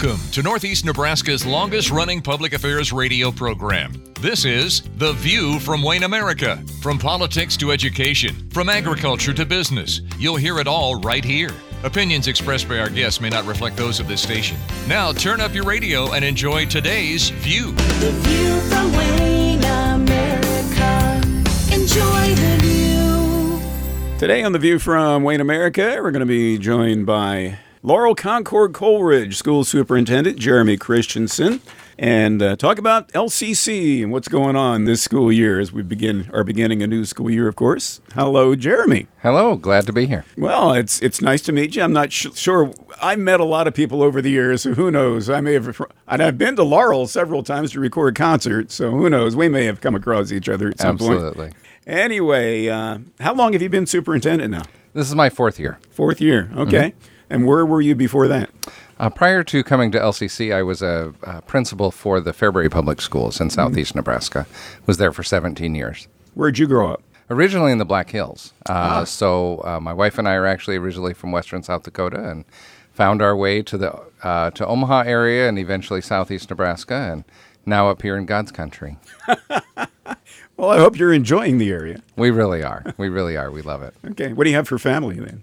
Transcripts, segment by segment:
Welcome to Northeast Nebraska's longest-running public affairs radio program. This is The View from Wayne America. From politics to education, from agriculture to business, you'll hear it all right here. Opinions expressed by our guests may not reflect those of this station. Now turn up your radio and enjoy today's View. The View from Wayne America. Enjoy the view. Today on The View from Wayne America, we're going to be joined by Laurel Concord Coleridge School Superintendent Jeremy Christensen, and talk about LCC and what's going on this school year as we are beginning a new school year, of course. Hello, Jeremy. Hello, glad to be here. Well, it's nice to meet you. I'm not sure. I've met a lot of people over the years, so who knows? And I've been to Laurel several times to record concerts, so who knows? We may have come across each other at some point. Absolutely. Anyway, how long have you been superintendent now? This is my fourth year. Fourth year, okay. Mm-hmm. And where were you before that? Prior to coming to LCC, I was a principal for the Fairbury Public Schools in southeast Nebraska. Was there for 17 years. Where'd you grow up? Originally in the Black Hills. So my wife and I are actually originally from western South Dakota and found our way to the to Omaha area and eventually southeast Nebraska, and now up here in God's country. Well, I hope you're enjoying the area. We really are. We really are. We love it. Okay. What do you have for family then?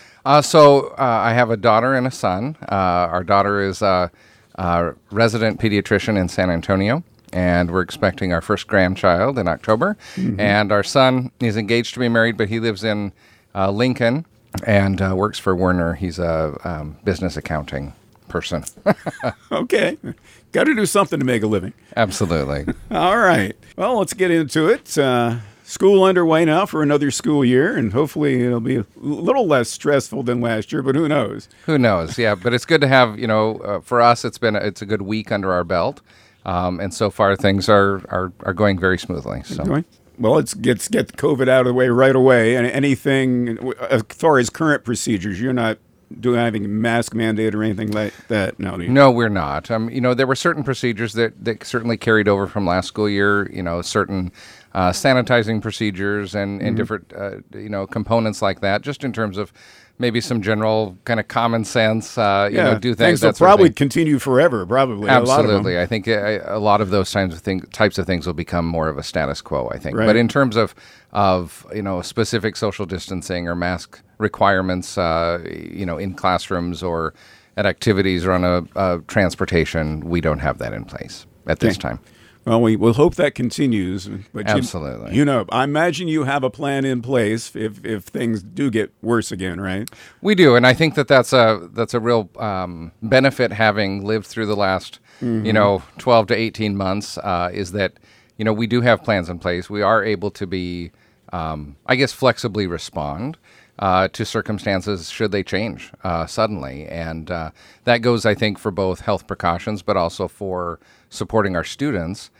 I have a daughter and a son. Our daughter is a resident pediatrician in San Antonio, and we're expecting our first grandchild in October. Mm-hmm. And our son is engaged to be married, but he lives in Lincoln and works for Werner. He's a business accounting person. Okay. Got to do something to make a living. Absolutely. All right. Well, let's get into it. School underway now for another school year, and hopefully it'll be a little less stressful than last year, but who knows? Who knows, yeah. But it's good to have, for us, it's a good week under our belt, and so far things are going very smoothly. So. Well, let's get COVID out of the way right away. And anything, as far as current procedures, you're not doing anything mask mandate or anything like that now, do you? No, we're not. There were certain procedures that certainly carried over from last school year, certain sanitizing procedures and different, components like that, just in terms of maybe some general kind of common sense, do things. Will probably continue forever, probably. Absolutely. I think a lot of those types of things will become more of a status quo, I think. Right. But in terms of specific social distancing or mask requirements, in classrooms or at activities or on a transportation, we don't have that in place at this time. Well, we'll hope that continues. But absolutely. I imagine you have a plan in place if things do get worse again, right? We do, and I think that's a real benefit having lived through the last 12 to 18 months. Is that we do have plans in place. We are able to be, flexibly respond to circumstances should they change suddenly, and that goes, I think, for both health precautions, but also for supporting our students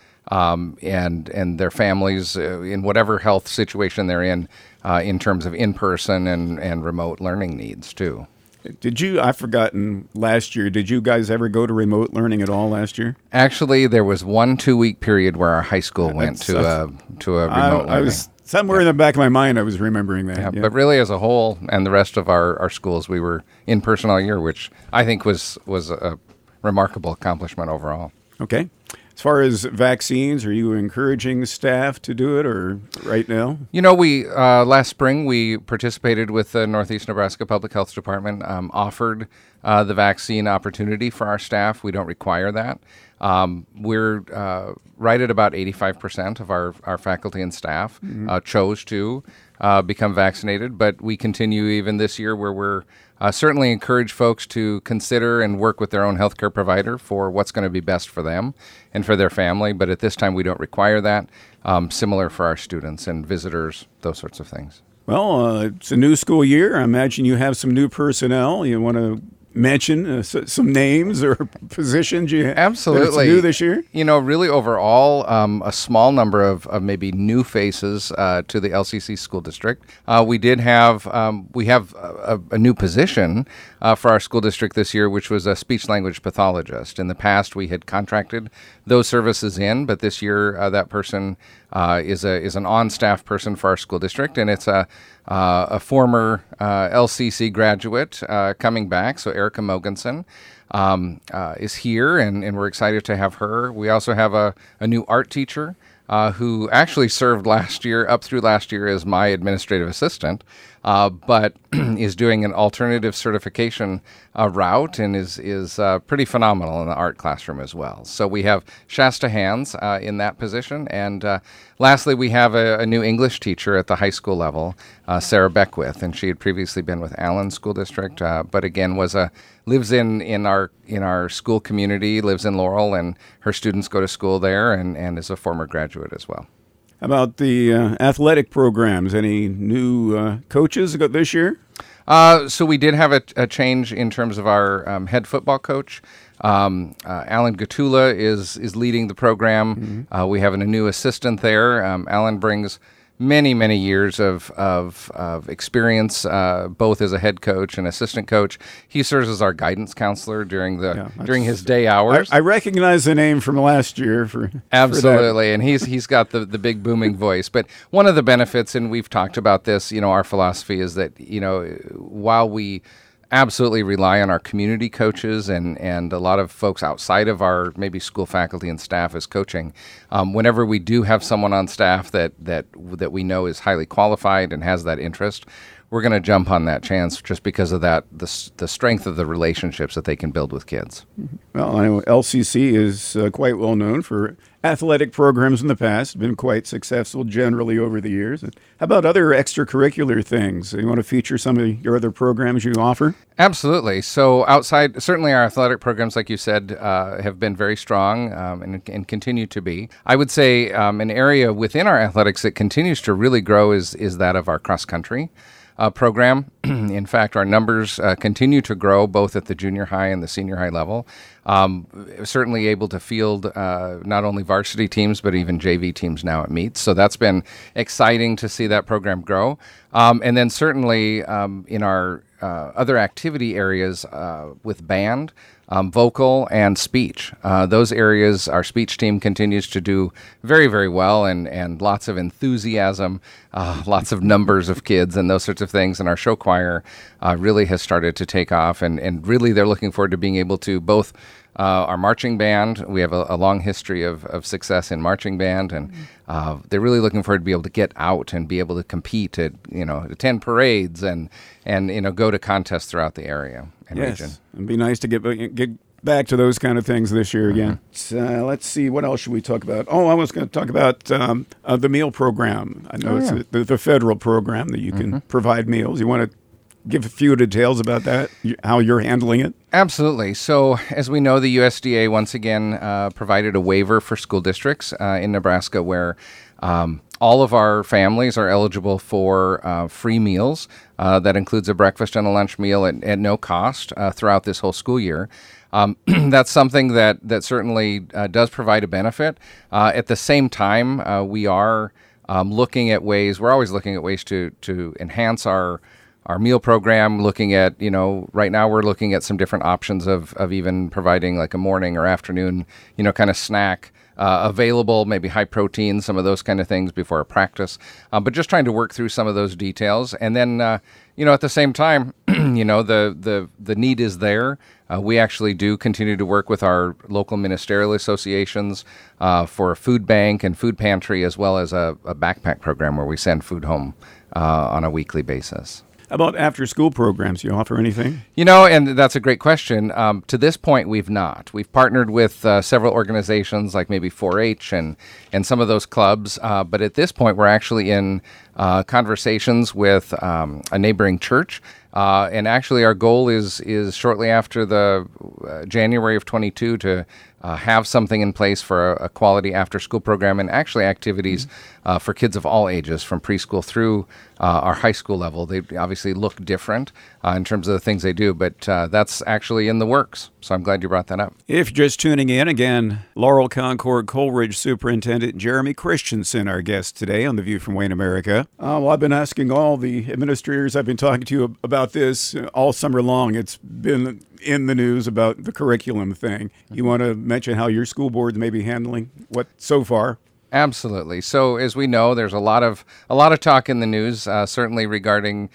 and their families in whatever health situation they're in terms of in-person and remote learning needs too. I've forgotten last year, did you guys ever go to remote learning at all last year? Actually, there was 1 2-week period where our high school went to a remote learning. Somewhere in the back of my mind, I was remembering that. Yeah. But really, as a whole, and the rest of our schools, we were in person all year, which I think was a remarkable accomplishment overall. Okay. As far as vaccines, are you encouraging staff to do it, or right now? We last spring we participated with the Northeast Nebraska Public Health Department, offered the vaccine opportunity for our staff. We don't require that. We're right at about 85% of our faculty and staff chose to become vaccinated, but we continue even this year where we're certainly encourage folks to consider and work with their own healthcare provider for what's going to be best for them and for their family, but at this time we don't require that. Similar for our students and visitors, those sorts of things. Well, it's a new school year. I imagine you have some new personnel. You want to mention some names or positions you have absolutely new this year? Really overall, a small number of maybe new faces to the LCC school district. We have a new position for our school district this year, which was a speech language pathologist. In the past, we had contracted those services in, but this year that person is an on-staff person for our school district, and it's a a former LCC graduate coming back. So Erica Mogensen is here, and we're excited to have her. We also have a new art teacher who actually served up through last year as my administrative assistant, but is doing an alternative certification route and is pretty phenomenal in the art classroom as well. So we have Shasta Hands in that position. And lastly, we have a new English teacher at the high school level, Sarah Beckwith, and she had previously been with Allen School District, but again lives in our school community, lives in Laurel, and her students go to school there, and is a former graduate as well. How about the athletic programs? Any new coaches this year? So we did have a change in terms of our head football coach. Alan Gatula is leading the program. Mm-hmm. We have a new assistant there. Alan brings many years of experience, both as a head coach and assistant coach. He serves as our guidance counselor during his day hours. I recognize the name from last year. Absolutely, and he's got the big booming voice. But one of the benefits, and we've talked about this, our philosophy is that while we absolutely rely on our community coaches and a lot of folks outside of our maybe school faculty and staff as coaching. Whenever we do have someone on staff that we know is highly qualified and has that interest, we're going to jump on that chance just because of the strength of the relationships that they can build with kids. Well, I know LCC is quite well known for athletic programs in the past, been quite successful generally over the years. How about other extracurricular things? You want to feature some of your other programs you offer? Absolutely. So certainly our athletic programs, like you said, have been very strong and continue to be. I would say an area within our athletics that continues to really grow is that of our cross country program. In fact, our numbers continue to grow both at the junior high and the senior high level. Certainly able to field not only varsity teams, but even JV teams now at meets. So that's been exciting to see that program grow. And then certainly in our other activity areas with band, vocal, and speech. Those areas, our speech team continues to do very, very well and lots of enthusiasm, lots of numbers of kids and those sorts of things. And our show choir really has started to take off. And really they're looking forward to being able to both our marching band. We have a long history of success in marching band, and they're really looking forward to be able to get out and be able to compete at, attend parades and go to contests throughout the area and region. It'd be nice to get back to those kind of things this year again. Let's see, what else should we talk about? Oh, I was going to talk about the meal program. I know it's the federal program that you can provide meals. You want to give a few details about that, how you're handling it? Absolutely. So as we know, the USDA once again provided a waiver for school districts in Nebraska where all of our families are eligible for free meals. That includes a breakfast and a lunch meal at no cost throughout this whole school year. That's something that certainly does provide a benefit. At the same time, we are looking at ways, we're always looking at ways to enhance our meal program, looking at, right now we're looking at some different options of even providing like a morning or afternoon, kind of snack available, maybe high protein, some of those kind of things before a practice. But just trying to work through some of those details. And then, at the same time, the need is there. We actually do continue to work with our local ministerial associations for a food bank and food pantry, as well as a backpack program where we send food home on a weekly basis. How about after-school programs? Do you offer anything? And that's a great question. To this point, we've not. We've partnered with several organizations like maybe 4-H and some of those clubs. But at this point, we're actually in conversations with a neighboring church. And actually, our goal is shortly after the January of 22 to have something in place for a quality after-school program and actually activities for kids of all ages, from preschool through our high school level. They obviously look different in terms of the things they do, but that's actually in the works. So I'm glad you brought that up. If you're just tuning in, again, Laurel Concord Coleridge Superintendent Jeremy Christensen, our guest today on The View from Wayne America. Well, I've been asking all the administrators I've been talking to about this all summer long. It's been in the news about the curriculum thing. You want to mention how your school board may be handling what so far? Absolutely. So as we know, there's a lot of talk in the news, certainly regarding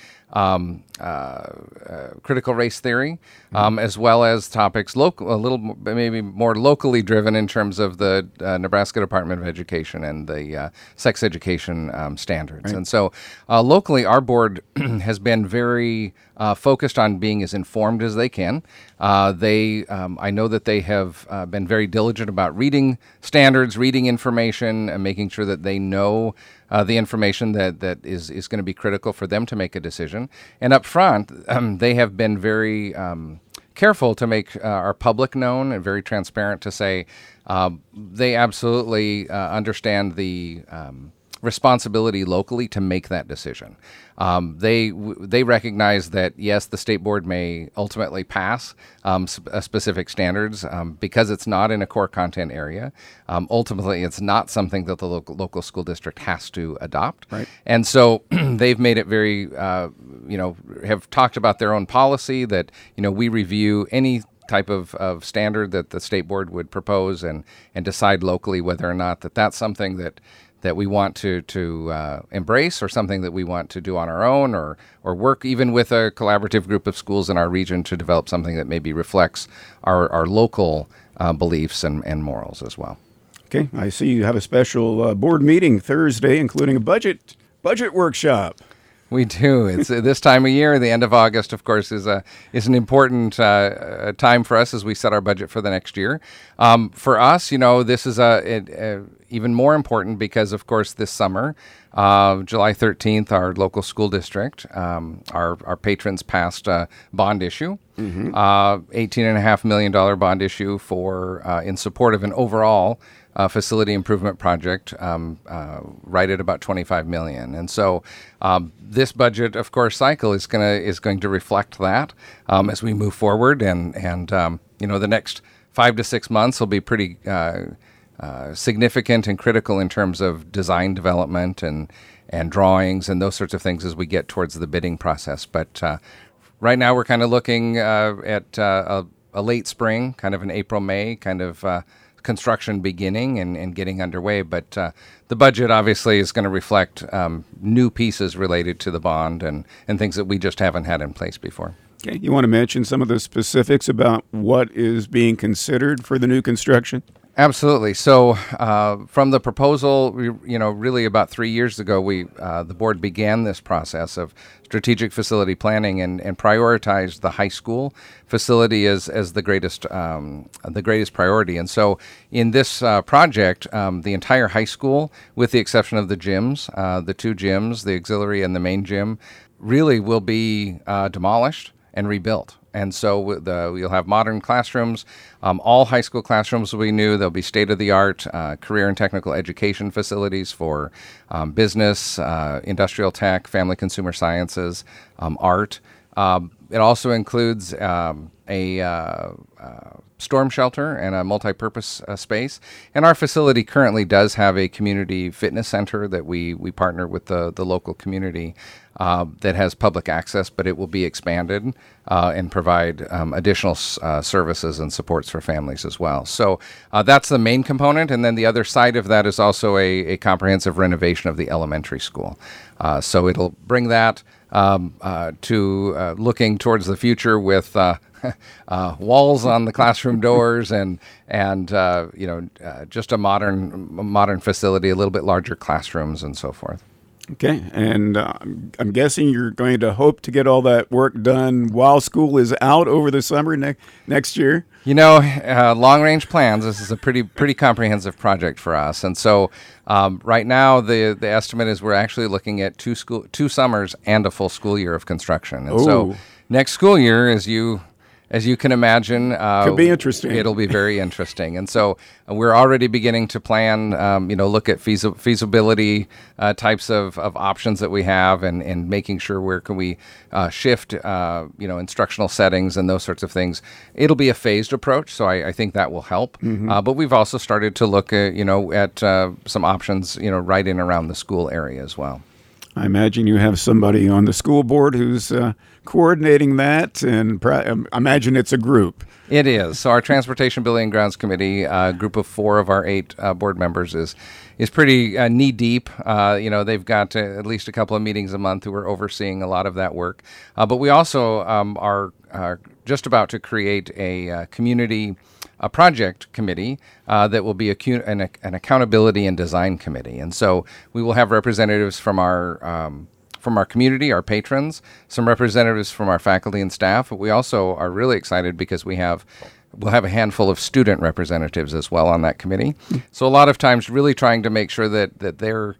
critical race theory, as well as topics maybe more locally driven in terms of the Nebraska Department of Education and the sex education standards. Right. And so locally, our board has been very focused on being as informed as they can. I know that they have been very diligent about reading standards, reading information, and making sure that they know the information that is going to be critical for them to make a decision. And up front, they have been very careful to make our public known and very transparent to say they absolutely understand the responsibility locally to make that decision. They recognize that, yes, the state board may ultimately pass specific standards because it's not in a core content area. Ultimately, it's not something that the local school district has to adopt. Right. And so they've made it very, have talked about their own policy that, we review any type of standard that the state board would propose and decide locally whether or not that's something that we want to embrace, or something that we want to do on our own, or work even with a collaborative group of schools in our region to develop something that maybe reflects our local beliefs and morals as well. Okay, I see you have a special board meeting Thursday, including a budget workshop. We do. It's this time of year. The end of August, of course, is an important time for us as we set our budget for the next year. For us, this is even more important because, of course, this summer, July 13th, our local school district, our patrons passed a bond issue, $18.5 million bond issue in support of an overall facility improvement project, right at about $25 million. And so this budget, of course, cycle is going to reflect that as we move forward. And the next 5 to 6 months will be pretty significant and critical in terms of design development and drawings and those sorts of things as we get towards the bidding process. But right now we're kind of looking at a late spring, kind of an April, May kind of construction beginning and getting underway. But the budget obviously is going to reflect new pieces related to the bond and things that we just haven't had in place before. Okay, you want to mention some of the specifics about what is being considered for the new construction? Absolutely. So from the proposal, really about 3 years ago, the board began this process of strategic facility planning and prioritized the high school facility as the greatest priority. And so in this project, the entire high school, with the exception of the gyms, the two gyms, the auxiliary and the main gym, really will be demolished and rebuilt. And so you'll have modern classrooms. All high school classrooms will be new. There'll be state-of-the-art career and technical education facilities for business, industrial tech, family consumer sciences, art. It also includes a storm shelter and a multi-purpose space. And our facility currently does have a community fitness center that we partner with the local community that has public access, but it will be expanded and provide additional services and supports for families as well. So that's the main component. And then the other side of that is also a comprehensive renovation of the elementary school. So it'll bring that to looking towards the future with walls on the classroom doors and just a modern facility, a little bit larger classrooms and so forth. Okay, and I'm guessing you're going to hope to get all that work done while school is out over the summer next year? Long-range plans, this is a pretty comprehensive project for us. And so right now, the estimate is we're actually looking at two summers and a full school year of construction. And so next school year, as you can imagine, could be interesting. It'll be very interesting. And so we're already beginning to plan, look at feasibility types of options that we have and making sure where can we shift, instructional settings and those sorts of things. It'll be a phased approach, so I think that will help. But we've also started to look at some options, right in around the school area as well. I imagine you have somebody on the school board who's coordinating that, and I imagine it's a group. It is. So our Transportation Building and Grounds Committee, a group of 4 of our 8 board members, is pretty knee deep. They've got at least a couple of meetings a month who are overseeing a lot of that work. But we also are just about to create a community project committee that will be an accountability and design committee. And so we will have representatives from our community, our patrons, some representatives from our faculty and staff. But we also are really excited because we'll have a handful of student representatives as well on that committee. So a lot of times really trying to make sure that their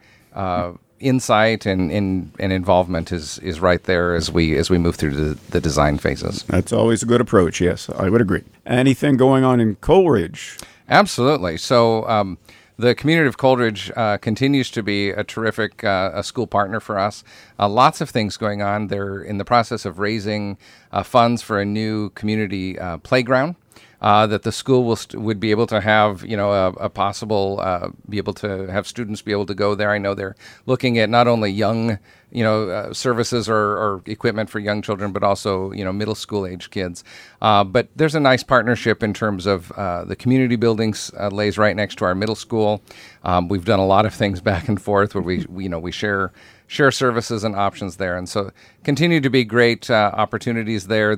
insight and involvement is right there as we move through the design phases. That's always a good approach, yes, I would agree. Anything going on in Coleridge? Absolutely. So the community of Coleridge continues to be a terrific a school partner for us. Lots of things going on. They're in the process of raising funds for a new community playground that the school would be able to have, a possible, be able to have students be able to go there. I know they're looking at not only young, services or equipment for young children, but also, middle school age kids. But there's a nice partnership in terms of the community buildings lays right next to our middle school. We've done a lot of things back and forth where we share services and options there, and so continue to be great opportunities there.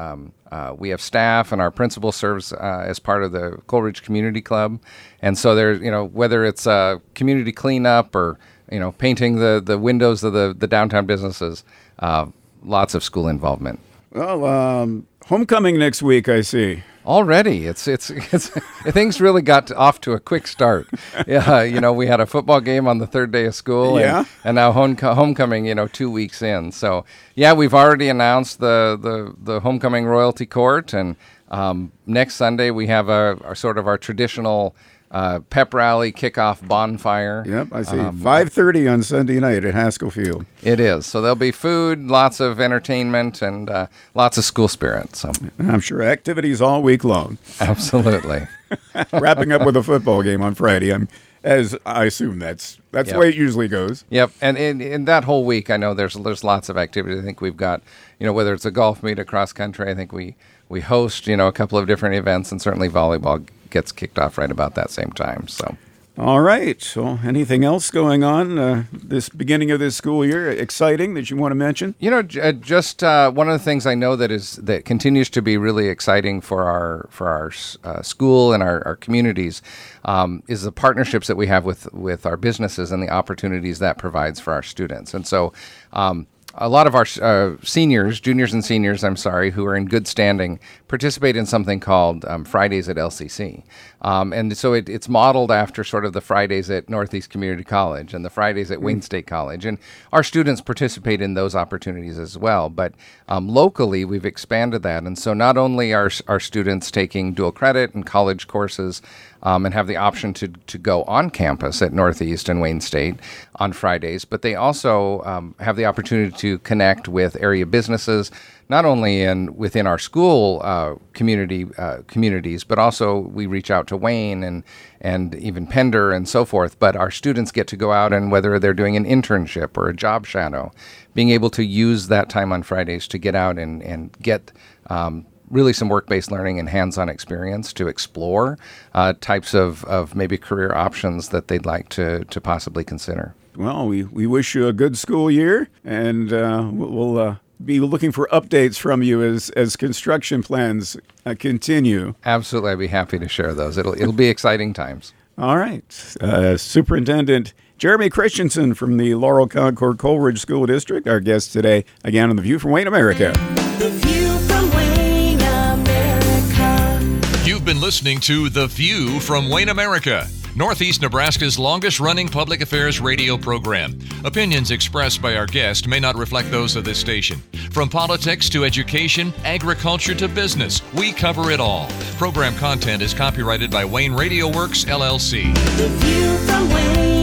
We have staff, and our principal serves as part of the Coleridge Community Club, and so there's whether it's community cleanup or painting the windows of the downtown businesses, lots of school involvement. Well, homecoming next week, I see. Already, it's things really got off to a quick start. Yeah, we had a football game on the 3rd day of school, and now homecoming, 2 weeks in. So yeah, we've already announced the homecoming royalty court, and next Sunday we have our traditional pep rally kickoff bonfire. Yep, I see. 5:30 on Sunday night at Haskell Field. It is. So there'll be food, lots of entertainment, and lots of school spirit. So I'm sure activities all week long. Absolutely. Wrapping up with a football game on Friday. As I assume that's the way it usually goes. Yep, and in that whole week, I know there's lots of activity. I think we've got, whether it's a golf meet, a cross country, I think we host, a couple of different events, and certainly volleyball gets kicked off right about that same time. So, all right. So, anything else going on this beginning of this school year exciting that you want to mention? Just one of the things I know that continues to be really exciting for our school and our communities is the partnerships that we have with our businesses and the opportunities that provides for our students. And so, a lot of our juniors and seniors, who are in good standing, participate in something called Fridays at LCC. And so it's modeled after sort of the Fridays at Northeast Community College and the Fridays at Wayne State College. And our students participate in those opportunities as well. But locally, we've expanded that. And so not only are our students taking dual credit and college courses and have the option to go on campus at Northeast and Wayne State on Fridays, but they also have the opportunity to connect with area businesses, not only within our school communities, but also we reach out to Wayne and even Pender and so forth. But our students get to go out, and whether they're doing an internship or a job shadow, being able to use that time on Fridays to get out and get really some work-based learning and hands-on experience to explore types of maybe career options that they'd like to possibly consider. Well, we wish you a good school year, and we'll be looking for updates from you as construction plans continue. Absolutely, I'd be happy to share those. It'll be exciting times. All right. Superintendent Jeremy Christensen from the Laurel Concord Coleridge School District, our guest today, again on The View from Wayne, America. The View from Wayne, America. You've been listening to The View from Wayne, America, Northeast Nebraska's longest-running public affairs radio program. Opinions expressed by our guest may not reflect those of this station. From politics to education, agriculture to business, we cover it all. Program content is copyrighted by Wayne Radio Works, LLC. The View from Wayne.